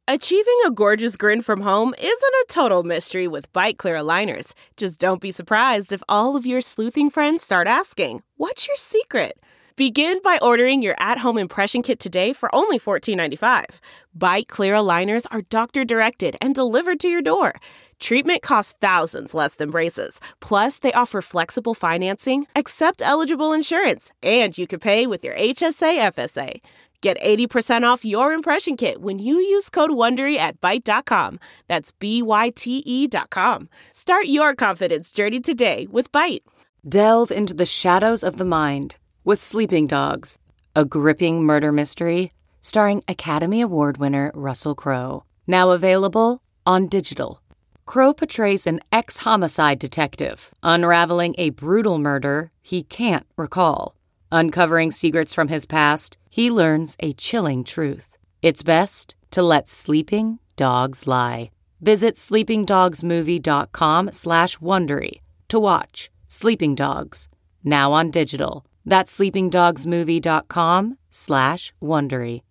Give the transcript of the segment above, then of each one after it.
Achieving a gorgeous grin from home isn't a total mystery with Byte Clear aligners. Just don't be surprised if all of your sleuthing friends start asking, "What's your secret?" Begin by ordering your at-home impression kit today for only $14.95. Byte Clear aligners are doctor-directed and delivered to your door. Treatment costs thousands less than braces. Plus, they offer flexible financing, accept eligible insurance, and you can pay with your HSA FSA. Get 80% off your impression kit when you use code WONDERY at Byte.com. That's BYTE.com. Start your confidence journey today with Byte. Delve into the shadows of the mind with Sleeping Dogs, a gripping murder mystery starring Academy Award winner Russell Crowe. Now available on digital. Crowe portrays an ex-homicide detective unraveling a brutal murder he can't recall. Uncovering secrets from his past, he learns a chilling truth. It's best to let sleeping dogs lie. Visit sleepingdogsmovie.com/Wondery to watch Sleeping Dogs, now on digital. That's sleepingdogsmovie.com/Wondery.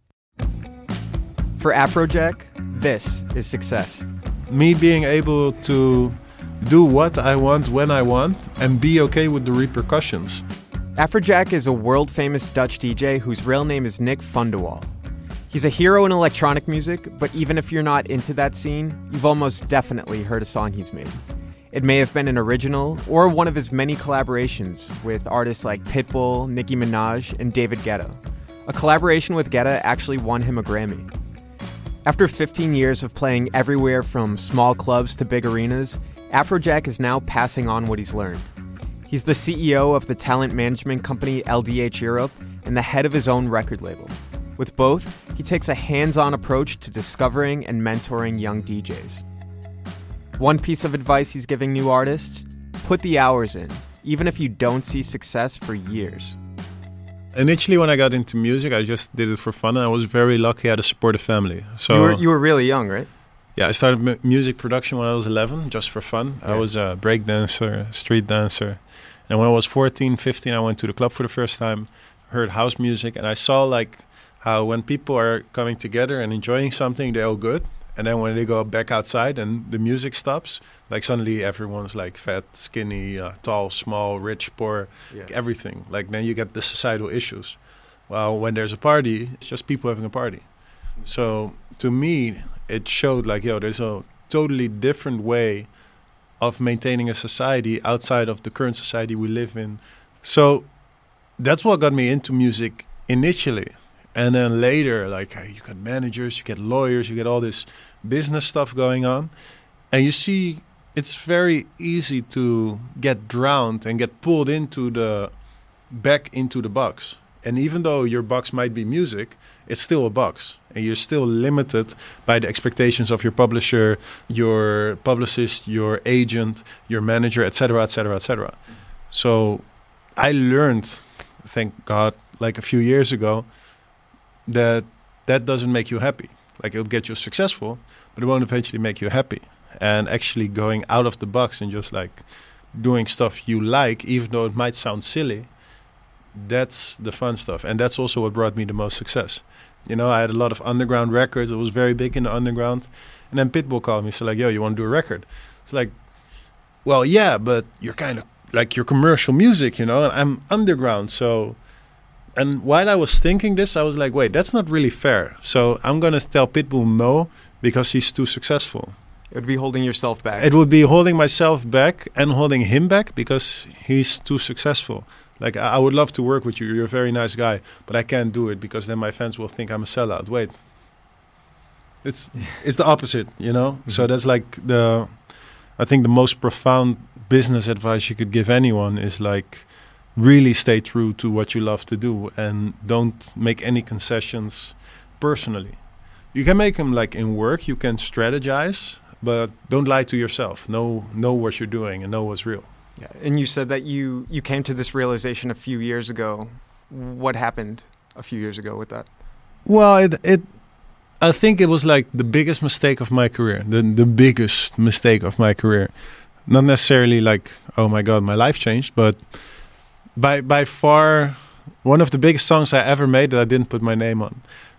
For Afrojack, this is success. Me being able to do what I want when I want and be okay with the repercussions. Afrojack is a world-famous Dutch DJ whose real name is Nick Fundewall. He's a hero in electronic music, but even if you're not into that scene, you've almost definitely heard a song he's made. It may have been an original or one of his many collaborations with artists like Pitbull, Nicki Minaj, and David Guetta. A collaboration with Guetta actually won him a Grammy. After 15 years of playing everywhere from small clubs to big arenas, Afrojack is now passing on what he's learned. He's the CEO of the talent management company LDH Europe and the head of his own record label. With both, he takes a hands-on approach to discovering and mentoring young DJs. One piece of advice he's giving new artists: put the hours in, even if you don't see success for years. Initially, when I got into music, I just did it for fun, and I was very lucky I had a supportive family. So You were really young, right? Yeah, I started music production when I was 11, just for fun. Yeah. I was a break dancer, street dancer. And when I was 14, 15, I went to the club for the first time, heard house music, and I saw like how when people are coming together and enjoying something, they're all good. And then when they go back outside and the music stops, like suddenly everyone's like fat, skinny, tall, small, rich, poor, like everything. Like then you get the societal issues. Well, when there's a party, it's just people having a party. So to me, it showed like, there's a totally different way of maintaining a society outside of the current society we live in. So that's what got me into music initially. And then later, like you get managers, you get lawyers, you get all this business stuff going on. And you see it's very easy to get drowned and get pulled back into the box. And even though your box might be music, it's still a box. And you're still limited by the expectations of your publisher, your publicist, your agent, your manager, etc., etc., etc. So I learned, thank God, like a few years ago, that doesn't make you happy. Like it'll get you successful, but it won't eventually make you happy. And actually going out of the box and just like doing stuff you like, even though it might sound silly, that's the fun stuff. And that's also what brought me the most success. I had a lot of underground records. It was very big in the underground. And then Pitbull called me. So like, you want to do a record? It's like, well, yeah, but you're kind of like your commercial music, and I'm underground. So, and while I was thinking this, I was like, wait, that's not really fair. So I'm going to tell Pitbull no because he's too successful. It would be holding yourself back. It would be holding myself back and holding him back because he's too successful. Like, I would love to work with you. You're a very nice guy, but I can't do it because then my fans will think I'm a sellout. Wait, it's the opposite, Mm-hmm. So that's like I think the most profound business advice you could give anyone is like, really stay true to what you love to do and don't make any concessions personally. You can make them like in work, you can strategize, but don't lie to yourself. Know what you're doing and know what's real. Yeah, and you said that you came to this realization a few years ago. What happened a few years ago with that? Well, I think it was like the biggest mistake of my career, the biggest mistake of my career. Not necessarily like, oh my God, my life changed, but by far one of the biggest songs I ever made that I didn't put my name on.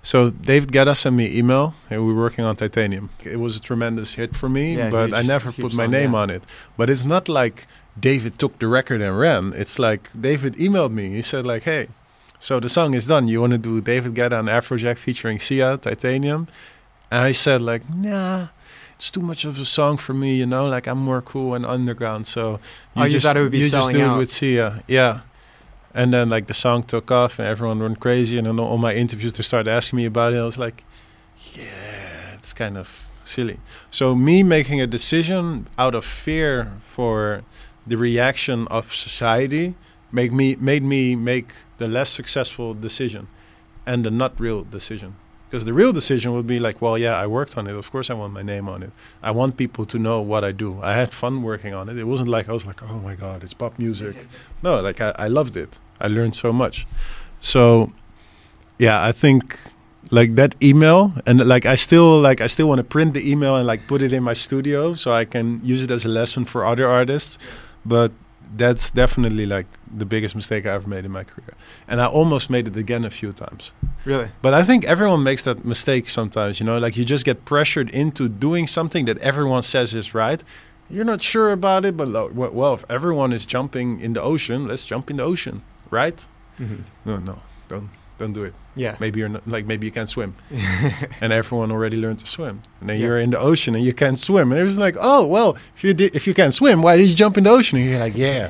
So David Guetta sent me an email, and we were working on Titanium. It was a tremendous hit for me, but I never put my name on it. But it's not like David took the record and ran. It's like David emailed me. He said like, hey, so the song is done. You want to do David Guetta and Afrojack featuring Sia, Titanium? And I said like, nah, it's too much of a song for me, you know? Like I'm more cool and underground. So you thought it would be selling out? You just do it with Sia, yeah. And then like the song took off and everyone went crazy. And then all my interviews, they started asking me about it. I was like, yeah, it's kind of silly. So me making a decision out of fear for the reaction of society made me make the less successful decision and the not real decision. Because the real decision would be like, well, yeah, I worked on it. Of course I want my name on it. I want people to know what I do. I had fun working on it. It wasn't like I was like, oh my God, it's pop music. No, like I loved it. I learned so much. So, yeah, I think like that email, and like I still want to print the email and like put it in my studio so I can use it as a lesson for other artists. But that's definitely like the biggest mistake I ever made in my career. And I almost made it again a few times. Really? But I think everyone makes that mistake sometimes, you know, like you just get pressured into doing something that everyone says is right. You're not sure about it, but well, if everyone is jumping in the ocean, let's jump in the ocean, right? Mm-hmm. No, don't do it. Yeah. Maybe you're not, like maybe you can't swim. And everyone already learned to swim. And then you're in the ocean and you can't swim. And it was like, oh, well, if you can't swim, why did you jump in the ocean? And you're like, yeah.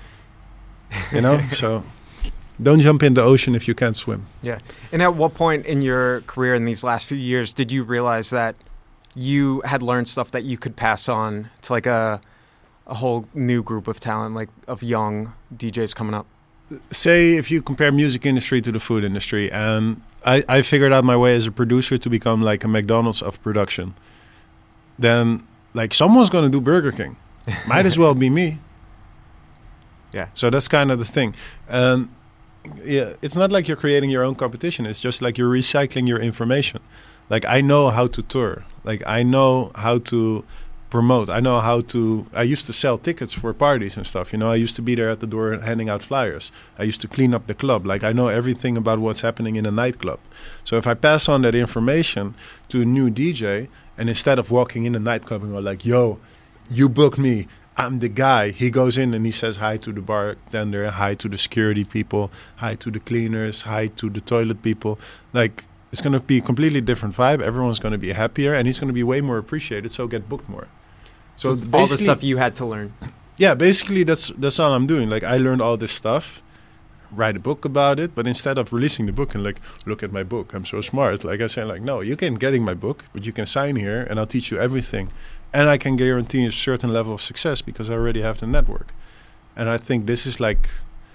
You know, so don't jump in the ocean if you can't swim. Yeah. And at what point in your career in these last few years did you realize that you had learned stuff that you could pass on to like a whole new group of talent, like of young DJs coming up? Say if you compare music industry to the food industry, and I figured out my way as a producer to become like a McDonald's of production, then like someone's going to do Burger King. Might as well be me. Yeah. So that's kind of the thing. And yeah, it's not like you're creating your own competition. It's just like you're recycling your information. Like I know how to tour. Like I know how to promote. I used to sell tickets for parties and stuff. You know, I used to be there at the door handing out flyers. I used to clean up the club. Like I know everything about what's happening in a nightclub. So if I pass on that information to a new DJ, and instead of walking in a nightclub and go like, yo, you booked me, I'm the guy. He goes in and he says hi to the bartender, hi to the security people, hi to the cleaners, hi to the toilet people. Like it's going to be a completely different vibe. Everyone's going to be happier and he's going to be way more appreciated. So get booked more. So it's all the stuff you had to learn. Yeah, basically that's all I'm doing. Like I learned all this stuff, write a book about it, but instead of releasing the book and like, look at my book, I'm so smart. Like I say, like, no, you can getting my book, but you can sign here and I'll teach you everything. And I can guarantee a certain level of success because I already have the network. And I think this is like,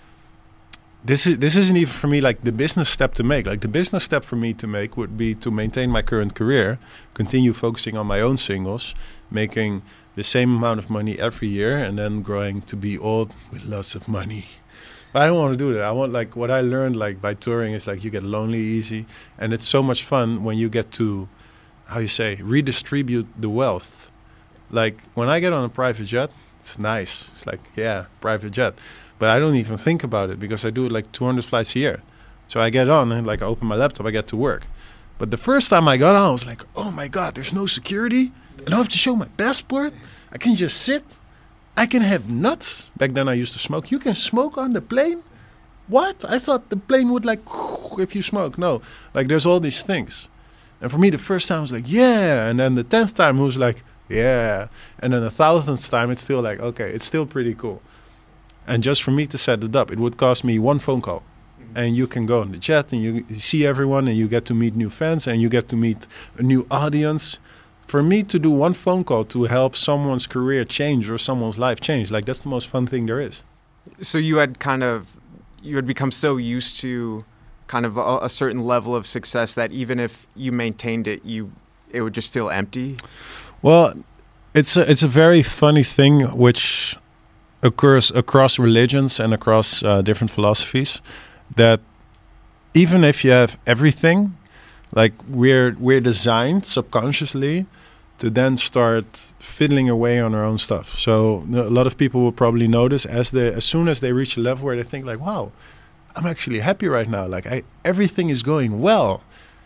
this isn't even for me like the business step to make. Like the business step for me to make would be to maintain my current career, continue focusing on my own singles, making the same amount of money every year, and then growing to be old with lots of money. But I don't want to do that. I want like what I learned like by touring is like you get lonely easy, and it's so much fun when you get to, how you say, redistribute the wealth. Like when I get on a private jet, it's nice. It's like, yeah, private jet. But I don't even think about it because I do it like 200 flights a year. So I get on and like I open my laptop, I get to work. But the first time I got on, I was like, oh my God, there's no security. I don't have to show my passport. I can just sit. I can have nuts. Back then I used to smoke. You can smoke on the plane? What? I thought the plane would like, if you smoke. No, like there's all these things. And for me, the first time was like, yeah. And then the 10th time it was like, yeah. And then the 1000th time, it's still like, okay, it's still pretty cool. And just for me to set it up, it would cost me one phone call. And you can go on the chat and you see everyone and you get to meet new fans and you get to meet a new audience. For me to do one phone call to help someone's career change or someone's life change, like that's the most fun thing there is. So you had become so used to kind of a certain level of success that even if you maintained it, it would just feel empty? Well, it's a very funny thing which occurs across religions and across different philosophies, that even if you have everything, like we're designed subconsciously to then start fiddling away on our own stuff. So a lot of people will probably notice as soon as they reach a level where they think like, wow, I'm actually happy right now. Like everything is going well.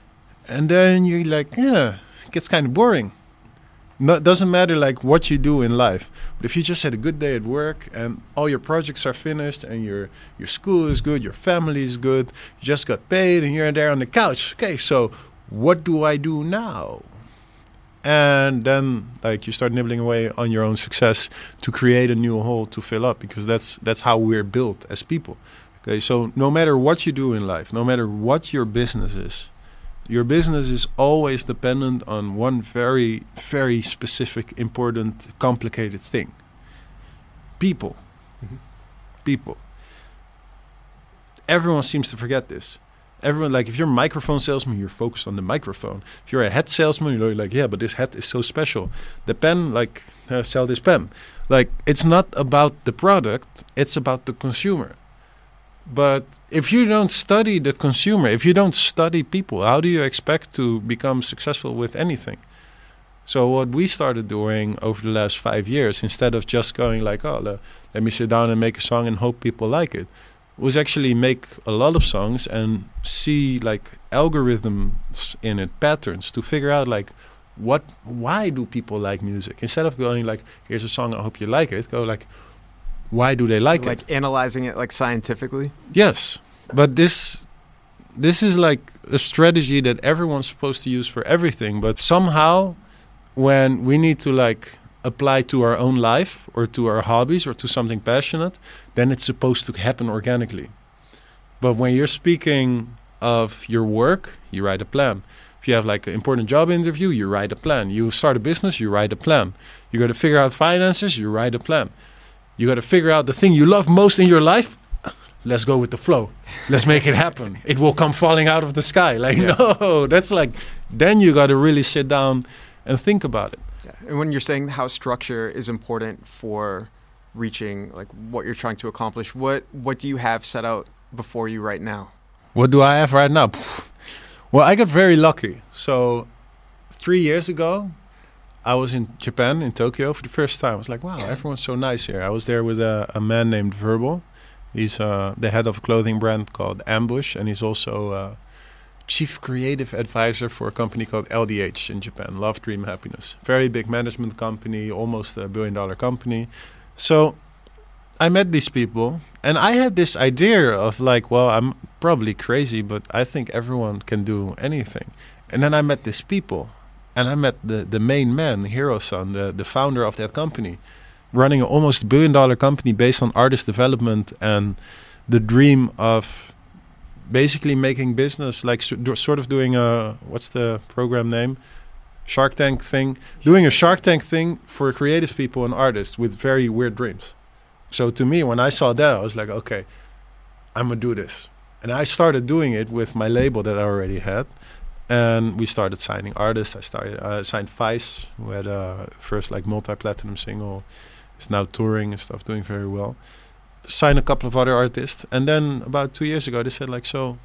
And then you're like, yeah, it gets kind of boring. No, it doesn't matter like what you do in life, but if you just had a good day at work and all your projects are finished and your school is good, your family is good, you just got paid and you're there on the couch. Okay, so what do I do now? And then like you start nibbling away on your own success to create a new hole to fill up, because that's how we're built as people. Okay, so no matter what you do in life, no matter what your business is, your business is always dependent on one very, very specific, important, complicated thing. People. Mm-hmm. People. Everyone seems to forget this. Everyone, like, if you're a microphone salesman, you're focused on the microphone. If you're a hat salesman, you're like, yeah, but this hat is so special. The pen, like, sell this pen. Like, it's not about the product, it's about the consumer. But if you don't study the consumer, if you don't study people, how do you expect to become successful with anything? So what we started doing over the last 5 years, instead of just going like, oh, let me sit down and make a song and hope people like it, was actually make a lot of songs and see like algorithms in it, patterns, to figure out like why do people like music? Instead of going like, here's a song, I hope you like it, go like, why do they like it? Like analyzing it like scientifically? Yes. But this is like a strategy that everyone's supposed to use for everything. But somehow when we need to like apply to our own life or to our hobbies or to something passionate, then it's supposed to happen organically. But when you're speaking of your work, you write a plan. If you have like an important job interview, you write a plan. You start a business, you write a plan. You got to figure out finances, you write a plan. You got to figure out the thing you love most in your life. Let's go with the flow. Let's make it happen. It will come falling out of the sky. Like, no, that's like, then you got to really sit down and think about it. Yeah. And when you're saying how structure is important for reaching like what you're trying to accomplish, what do you have set out before you right now? What do I have right now? Well, I got very lucky. So 3 years ago, I was in Japan, in Tokyo, for the first time. I was like, wow, everyone's so nice here. I was there with a man named Verbal. He's the head of a clothing brand called Ambush, and he's also chief creative advisor for a company called LDH in Japan, Love, Dream, Happiness. Very big management company, almost $1 billion company. So I met these people, and I had this idea of like, well, I'm probably crazy, but I think everyone can do anything. And then I met these people. And I met the main man, Hiro-san, the founder of that company, running an almost $1 billion company based on artist development and the dream of basically making business, like sort of doing a, what's the program name? Shark Tank thing. Doing a Shark Tank thing for creative people and artists with very weird dreams. So to me, when I saw that, I was like, okay, I'm going to do this. And I started doing it with my label that I already had. And we started signing artists. I signed Vice, who had a first like multi-platinum single. Is now touring and stuff, doing very well. Signed a couple of other artists. And then about 2 years ago, they said like, so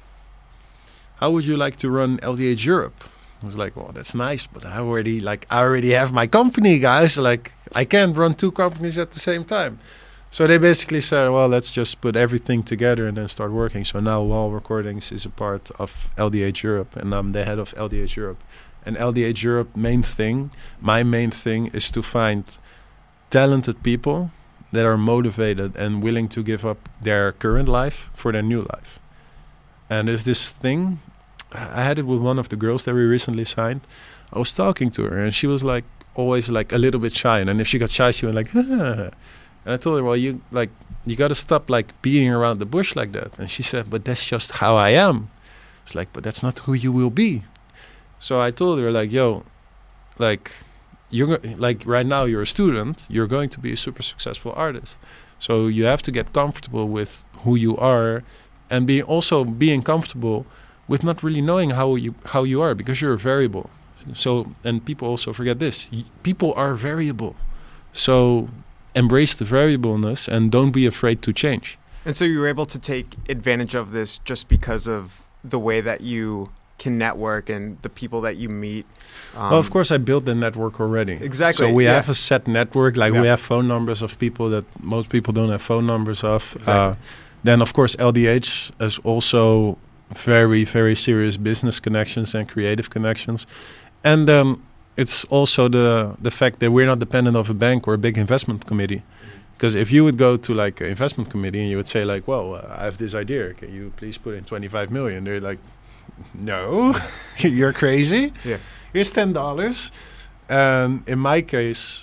how would you like to run LDH Europe? I was like, well, that's nice, but I already have my company, guys. Like, I can't run two companies at the same time. So they basically said, well, let's just put everything together and then start working. So now Wall Recordings is a part of LDH Europe, and I'm the head of LDH Europe. And LDH Europe, my main thing is to find talented people that are motivated and willing to give up their current life for their new life. And there's this thing, I had it with one of the girls that we recently signed. I was talking to her, and she was like always like a little bit shy. And if she got shy, she went like, ah. And I told her, well, you got to stop like beating around the bush like that. And she said, but that's just how I am. It's like, but that's not who you will be. So I told her like, yo, like you're like right now you're a student, you're going to be a super successful artist. So you have to get comfortable with who you are, and being comfortable with not really knowing how you are, because you're a variable. So, and people also forget this. People are variable. So embrace the variableness and don't be afraid to change. And so you were able to take advantage of this just because of the way that you can network and the people that you meet. Well, of course, I built the network already. Exactly. So we have a set network. Like we have phone numbers of people that most people don't have phone numbers of. Exactly. Then, of course, LDH is also very, very serious business connections and creative connections. And then it's also the fact that we're not dependent of a bank or a big investment committee. Because if you would go to like an investment committee and you would say like, well, I have this idea, can you please put in 25 million? They're like, no, you're crazy. Yeah. Here's $10. And in my case,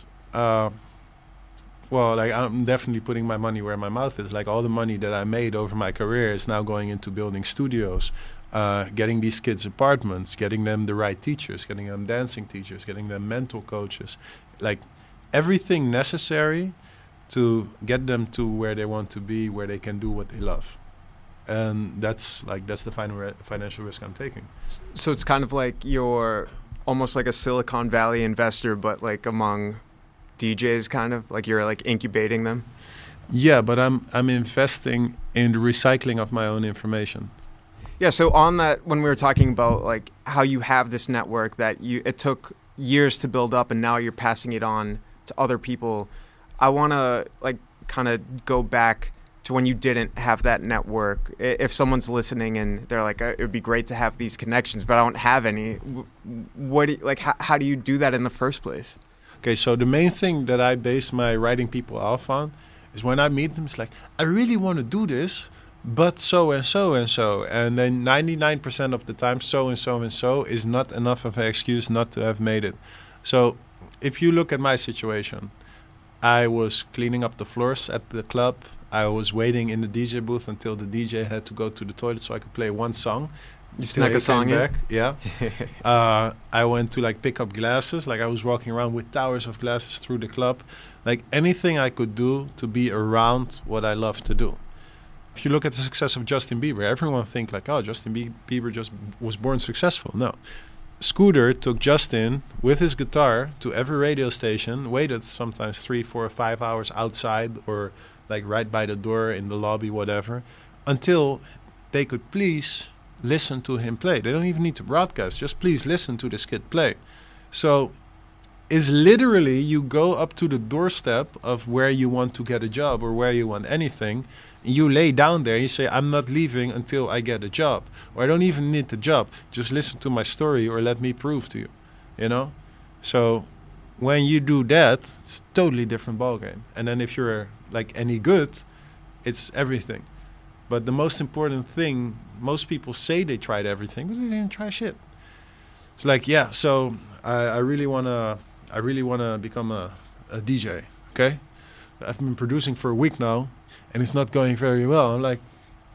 well, like I'm definitely putting my money where my mouth is. Like all the money that I made over my career is now going into building studios, getting these kids apartments, getting them the right teachers, getting them dancing teachers, getting them mental coaches, like everything necessary to get them to where they want to be, where they can do what they love. And that's the financial risk I'm taking. So it's kind of like you're almost like a Silicon Valley investor, but like among DJs, kind of like you're like incubating them. Yeah, but I'm investing in the recycling of my own information. Yeah. So on that, when we were talking about like how you have this network that it took years to build up, and now you're passing it on to other people. I want to like kind of go back to when you didn't have that network. If someone's listening and they're like, it would be great to have these connections, but I don't have any. How do you do that in the first place? Okay, so the main thing that I base my writing people off on is when I meet them, it's like, I really want to do this, but so and so and so. And then 99% of the time, so and so and so is not enough of an excuse not to have made it. So if you look at my situation, I was cleaning up the floors at the club. I was waiting in the DJ booth until the DJ had to go to the toilet so I could play one song. You snuck a song in? Yeah. I went to like pick up glasses. Like I was walking around with towers of glasses through the club. Like anything I could do to be around what I love to do. If you look at the success of Justin Bieber, everyone think like, oh, Justin Bieber just was born successful. No. Scooter took Justin with his guitar to every radio station, waited sometimes 3, 4, 5 hours outside or like right by the door in the lobby, whatever, until they could please listen to him play. They don't even need to broadcast, just please listen to this kid play. So it's literally you go up to the doorstep of where you want to get a job or where you want anything. You lay down there, you say, I'm not leaving until I get a job. Or I don't even need the job. Just listen to my story or let me prove to you. You know? So when you do that, it's a totally different ballgame. And then if you're like any good, it's everything. But the most important thing, most people say they tried everything, but they didn't try shit. It's like, yeah, so I really wanna become a DJ, okay? I've been producing for a week now, and it's not going very well. I'm like,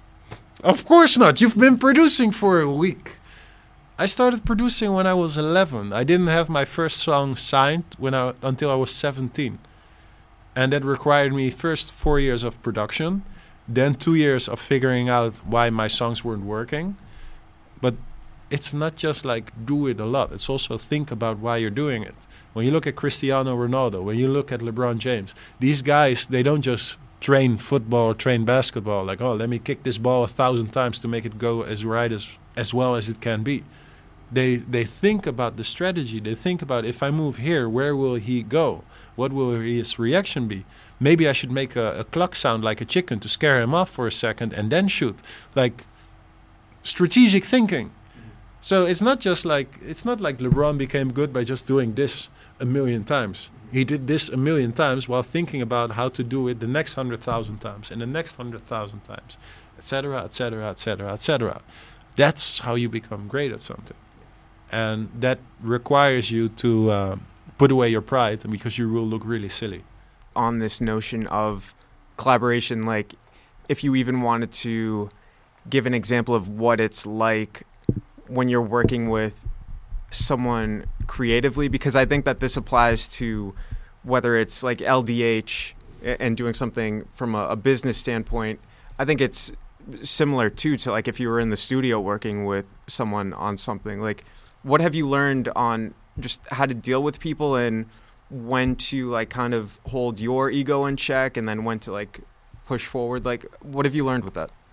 of course not. You've been producing for a week. I started producing when I was 11. I didn't have my first song signed until I was 17. And that required me first 4 years of production, then 2 years of figuring out why my songs weren't working. But it's not just like do it a lot. It's also think about why you're doing it. When you look at Cristiano Ronaldo, when you look at LeBron James, these guys, they don't just train football or train basketball like, oh, let me kick this ball 1,000 times to make it go as well as it can be. They think about the strategy. They think about, if I move here, where will he go? What will his reaction be? Maybe I should make a cluck sound like a chicken to scare him off for a second and then shoot. Like strategic thinking. So it's not like LeBron became good by just doing this 1,000,000 times. He did this 1,000,000 times while thinking about how to do it the next 100,000 times and the next 100,000 times, etc., etc., etc., etc. That's how you become great at something. And that requires you to put away your pride, because you will look really silly. On this notion of collaboration, like if you even wanted to give an example of what it's like when you're working with someone creatively, because I think that this applies to whether it's like LDH and doing something from a business standpoint. I think it's similar too to like if you were in the studio working with someone on something. Like, what have you learned on just how to deal with people and when to like kind of hold your ego in check and then when to like push forward? Like, what have you learned with that?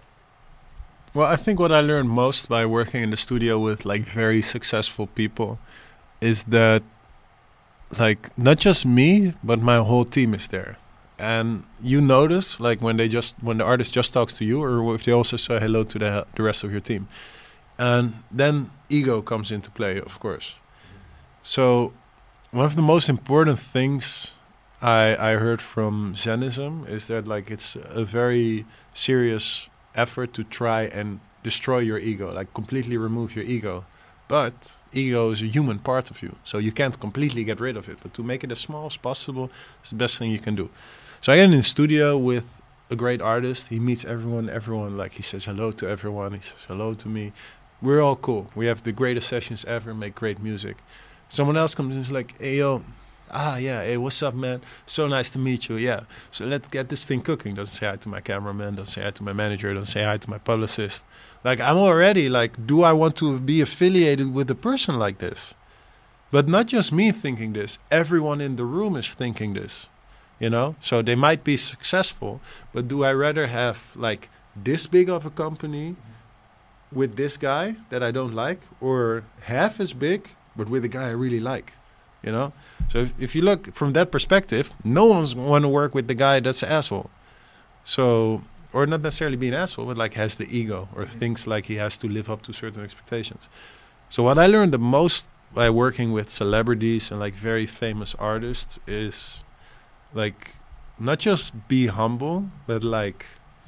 Well, I think what I learned most by working in the studio with like very successful people is that like not just me, but my whole team is there. And you notice, like, when the artist just talks to you, or if they also say hello to the rest of your team. And then ego comes into play, of course. So one of the most important things I heard from Zenism is that, like, it's a very serious effort to try and destroy your ego, like completely remove your ego. But ego is a human part of you, so you can't completely get rid of it. But to make it as small as possible is the best thing you can do. So I get in the studio with a great artist. He meets everyone, like, he says hello to everyone. He says hello to me. We're all cool. We have the greatest sessions ever, make great music. Someone else comes in and is like, hey, yo, hey, what's up, man? So nice to meet you, yeah. So let's get this thing cooking. Doesn't say hi to my cameraman, doesn't say hi to my manager, doesn't say hi to my publicist. Like, I'm already like, do I want to be affiliated with a person like this? But not just me thinking this. Everyone in the room is thinking this, you know? So they might be successful, but do I rather have, like, this big of a company with this guy that I don't like, or half as big, but with a guy I really like, you know? So if you look from that perspective, no one's want to work with the guy that's an asshole. So, or not necessarily be an asshole, but like has the ego or thinks like he has to live up to certain expectations. So what I learned the most by working with celebrities and like very famous artists is like not just be humble, but like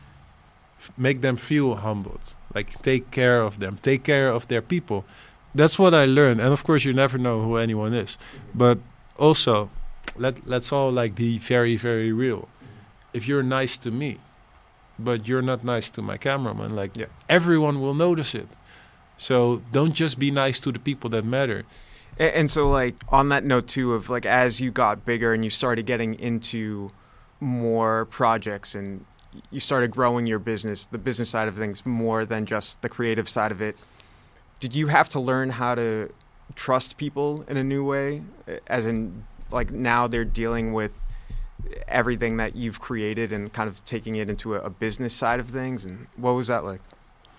make them feel humbled. Like take care of them, take care of their people. That's what I learned. And of course you never know who anyone is. But also let's all like be very, very real. If you're nice to me, but you're not nice to my cameraman, like everyone will notice it. So don't just be nice to the people that matter. And so, like, on that note, too, of, like, as you got bigger and you started getting into more projects and you started growing your business, the business side of things, more than just the creative side of it, did you have to learn how to trust people in a new way? As in, like, now they're dealing with everything that you've created and kind of taking it into a business side of things? And what was that like?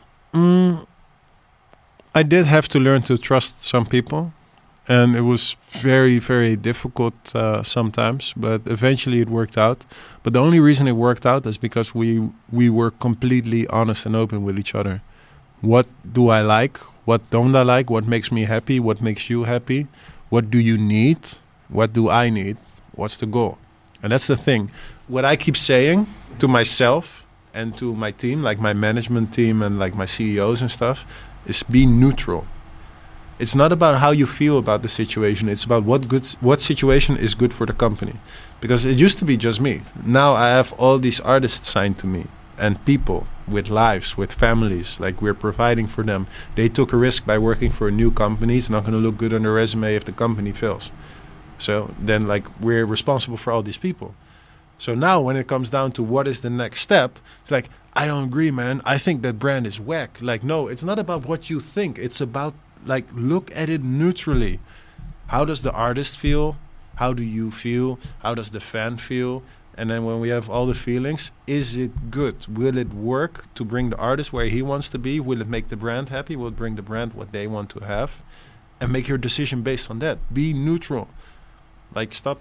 I did have to learn to trust some people, and it was very, very difficult sometimes, but eventually it worked out. But the only reason it worked out is because we were completely honest and open with each other. What do I like? What don't I like? What makes me happy? What makes you happy? What do you need? What do I need? What's the goal? And that's the thing. What I keep saying to myself and to my team, like my management team and like my CEOs and stuff, is be neutral. It's not about how you feel about the situation. It's about what situation is good for the company. Because it used to be just me. Now I have all these artists signed to me and people with lives, with families. Like we're providing for them. They took a risk by working for a new company. It's not going to look good on their resume if the company fails. So then like we're responsible for all these people. So now when it comes down to what is the next step, it's like, I don't agree, man. I think that brand is whack. Like, no, it's not about what you think. It's about, like, look at it neutrally. How does the artist feel? How do you feel? How does the fan feel? And then when we have all the feelings, is it good? Will it work to bring the artist where he wants to be? Will it make the brand happy? Will it bring the brand what they want to have? And make your decision based on that. Be neutral. Like, stop.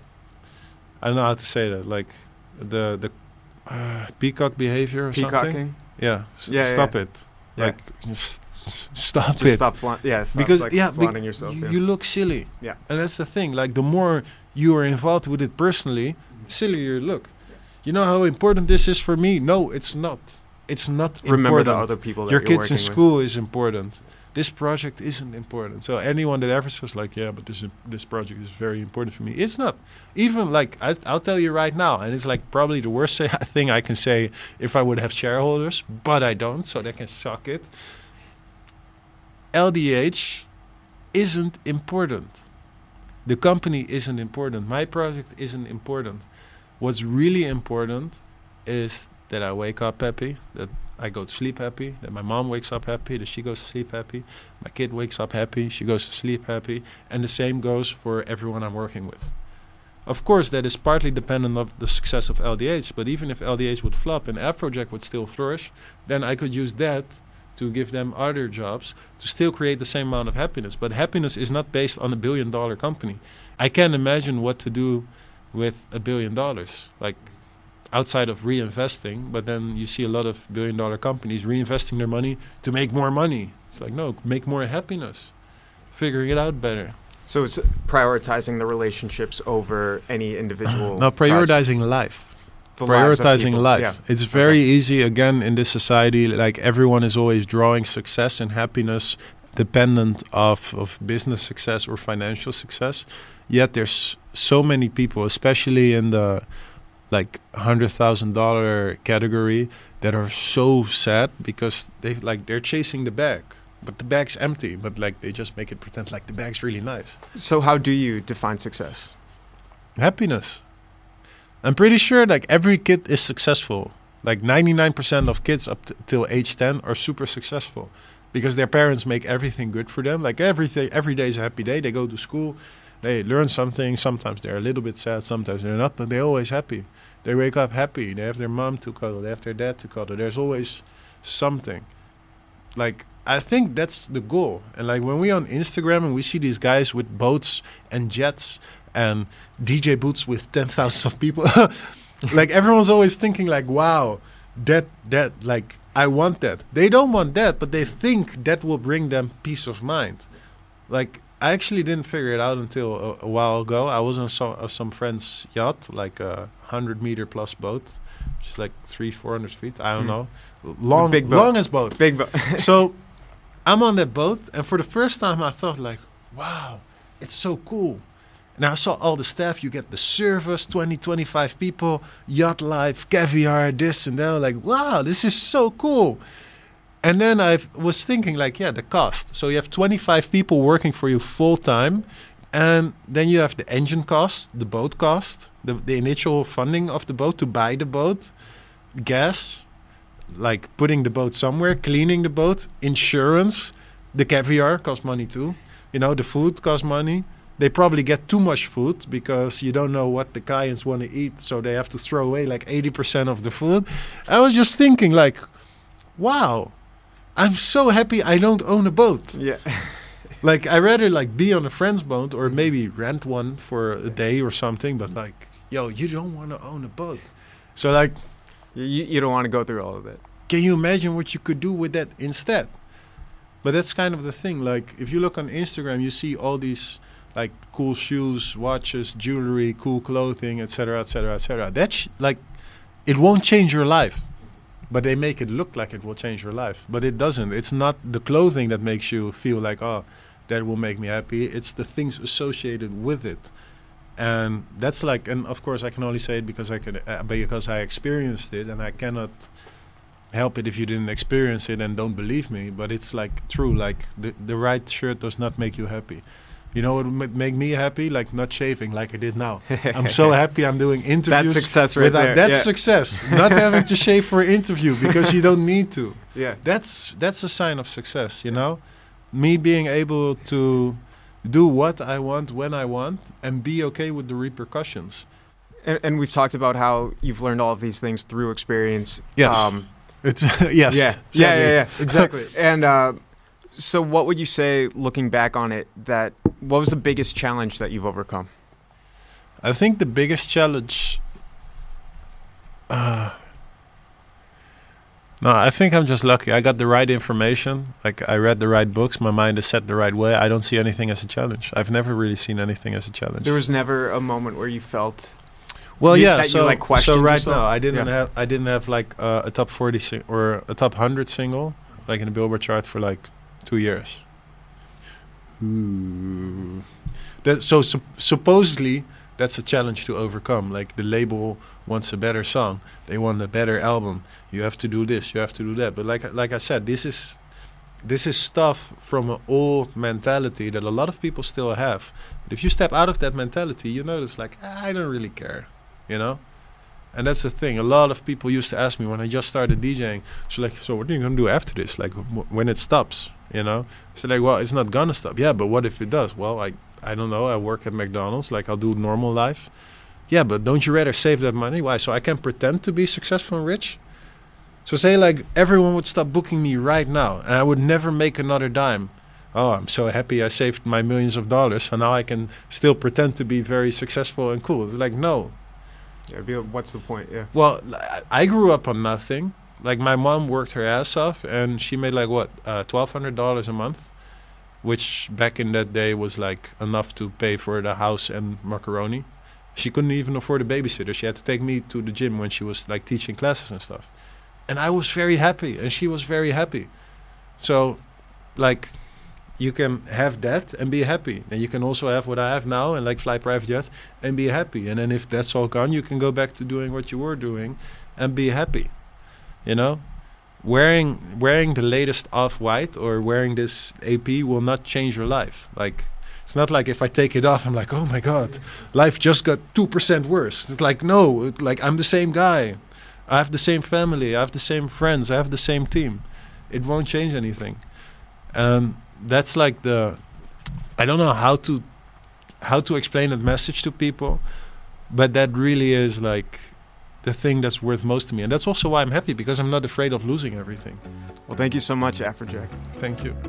I don't know how to say that. Like, the peacock behavior or Peacocking? something. Yeah, stop it. Yeah. Like just stop Just it. stop Because like flaunting yourself. you look silly. Yeah. And that's the thing. Like the more you are involved with it personally, sillier you look. You know how important this is for me? No, it's not. It's not Remember important. the other people that your you're kids in working with. school is important. This project isn't important. So anyone that ever says like, yeah, but this project is very important for me, it's not. Even like I'll tell you right now, and it's like probably the worst thing I can say if I would have shareholders, but I don't, so they can suck it. LDH isn't important. The company isn't important. My project isn't important. What's really important is that I wake up happy, that I go to sleep happy, that my mom wakes up happy, that she goes to sleep happy, my kid wakes up happy, she goes to sleep happy, and the same goes for everyone I'm working with. Of course, that is partly dependent on the success of LDH, but even if LDH would flop and Afrojack would still flourish, then I could use that to give them other jobs to still create the same amount of happiness. But happiness is not based on $1 billion company. I can't imagine what to do with $1 billion. Like, outside of reinvesting. But then you see a lot of billion-dollar companies reinvesting their money to make more money. It's like, no, make more happiness, figuring it out better. So it's prioritizing the relationships over any individual. No, prioritizing life. The lives of Prioritizing people. life. Yeah. It's very easy, again, in this society, like everyone is always drawing success and happiness dependent of business success or financial success. Yet there's so many people, especially in the like $100,000 category, that are so sad because they're chasing the bag. But the bag's empty, but like they just make it pretend like the bag's really nice. So how do you define success? Happiness. I'm pretty sure like every kid is successful. Like 99% of kids up till age 10 are super successful because their parents make everything good for them. Like every day is a happy day. They go to school, they learn something. Sometimes they're a little bit sad, sometimes they're not, but they're always happy. They wake up happy. They have their mom to cuddle. They have their dad to cuddle. There's always something. Like, I think that's the goal. And like when we on Instagram and we see these guys with boats and jets and DJ booths with 10,000 of people, like everyone's always thinking like, wow, that like I want that. They don't want that, but they think that will bring them peace of mind. Like I actually didn't figure it out until a while ago. I was on some friend's yacht, like a 100-meter plus boat, which is like 300-400 feet. I don't know. Big boat. Longest boat. Big boat. So I'm on that boat, and for the first time I thought like, wow, it's so cool. And I saw all the staff. You get the service, 20, 25 people, yacht life, caviar, this and that. Like, wow, this is so cool. And then I was thinking like, yeah, the cost. So you have 25 people working for you full time. And then you have the engine cost, the boat cost, the initial funding of the boat to buy the boat, gas, like putting the boat somewhere, cleaning the boat, insurance, the caviar costs money too. You know, the food costs money. They probably get too much food because you don't know what the clients want to eat, so they have to throw away like 80% of the food. I was just thinking like, wow, I'm so happy I don't own a boat. Yeah. Like I rather like be on a friend's boat or maybe rent one for a day or something, but like, yo, you don't want to own a boat. So like, You don't want to go through all of it. can you imagine what you could do with that instead? But that's kind of the thing. Like if you look on Instagram, you see all these like cool shoes, watches, jewelry, cool clothing, etc., etc., etc. That's like, it won't change your life, but they make it look like it will change your life. But it doesn't. It's not the clothing that makes you feel like, oh, that will make me happy. It's the things associated with it. And that's like, and of course I can only say it because I experienced it, and I cannot help it if you didn't experience it and don't believe me. But it's like true. Like the right shirt does not make you happy. You know what would make me happy? Like not shaving like I did now. I'm so happy I'm doing interviews. That's success right there. That's Yeah. success. Not having to shave for an interview because you don't need to. Yeah. That's a sign of success, you know? Me being able to do what I want when I want and be okay with the repercussions. And we've talked about how you've learned all of these things through experience. Yes. It's yes. Yeah. Exactly. And so what would you say, looking back on it, what was the biggest challenge that you've overcome? I think the biggest challenge... No, I think I'm just lucky. I got the right information. Like I read the right books. My mind is set the right way. I don't see anything as a challenge. I've never really seen anything as a challenge. There was never a moment where you felt... Well, you- yeah. that you, So, like, questioned so right yourself? now, I Yeah. didn't have like a top 40 or a top 100 single, like in the Billboard chart for like 2 years. So supposedly that's a challenge to overcome. Like the label wants a better song, they want a better album. You have to do this, you have to do that. But like I said, this is stuff from an old mentality that a lot of people still have. But if you step out of that mentality, you notice like, I don't really care, you know? And that's the thing. A lot of people used to ask me when I just started DJing, so what are you going to do after this? Like when it stops, you know? So like, well, it's not going to stop. Yeah, but what if it does? Well, I don't know. I work at McDonald's. Like I'll do normal life. Yeah, but don't you rather save that money? Why? So I can pretend to be successful and rich? So say like everyone would stop booking me right now and I would never make another dime. Oh, I'm so happy I saved my millions of dollars, so now I can still pretend to be very successful and cool. It's like, no. What's the point? Yeah. Well, I grew up on nothing. Like, my mom worked her ass off, and she made like $1,200 a month, which back in that day was like enough to pay for the house and macaroni. She couldn't even afford a babysitter. She had to take me to the gym when she was like teaching classes and stuff. And I was very happy, and she was very happy. So, like, you can have that and be happy. And you can also have what I have now and like fly private jets and be happy. And then if that's all gone, you can go back to doing what you were doing and be happy. You know? Wearing the latest Off-White or wearing this AP will not change your life. Like, it's not like if I take it off, I'm like, oh my God, life just got 2% worse. It's like, no, like, I'm the same guy. I have the same family. I have the same friends. I have the same team. It won't change anything. And that's like I don't know how to explain that message to people, but that really is like the thing that's worth most to me. And that's also why I'm happy, because I'm not afraid of losing everything. Well, thank you so much, Afrojack. Thank you.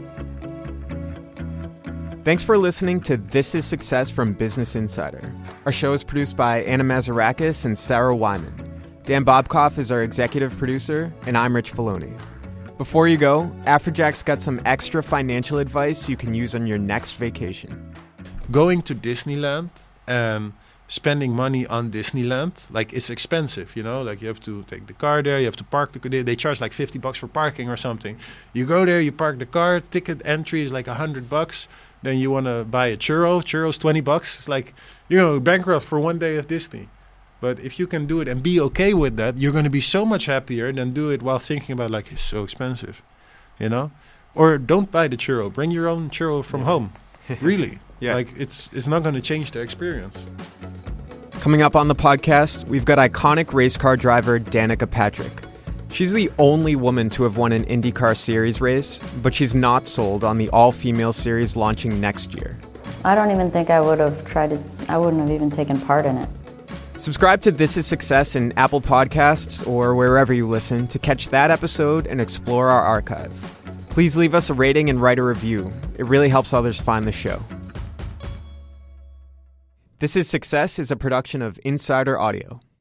Thanks for listening to This Is Success from Business Insider. Our show is produced by Anna Mazarakis and Sarah Wyman. Dan Bobkoff is our executive producer, and I'm Rich Filoni. Before you go, Afrojack's got some extra financial advice you can use on your next vacation. Going to Disneyland and spending money on Disneyland, like, it's expensive, you know? Like, you have to take the car there, you have to park they charge like $50 for parking or something. You go there, you park the car, ticket entry is like $100. Then you want to buy a churro's $20. It's like, you know, bankrupt for one day of Disney. But if you can do it and be okay with that, you're going to be so much happier than do it while thinking about, like, it's so expensive, you know? Or don't buy the churro. Bring your own churro from home. Really. Yeah. Like, it's not going to change the experience. Coming up on the podcast, we've got iconic race car driver Danica Patrick. She's the only woman to have won an IndyCar Series race, but she's not sold on the all-female series launching next year. I don't even think I wouldn't have even taken part in it. Subscribe to This Is Success in Apple Podcasts or wherever you listen to catch that episode and explore our archive. Please leave us a rating and write a review. It really helps others find the show. This Is Success is a production of Insider Audio.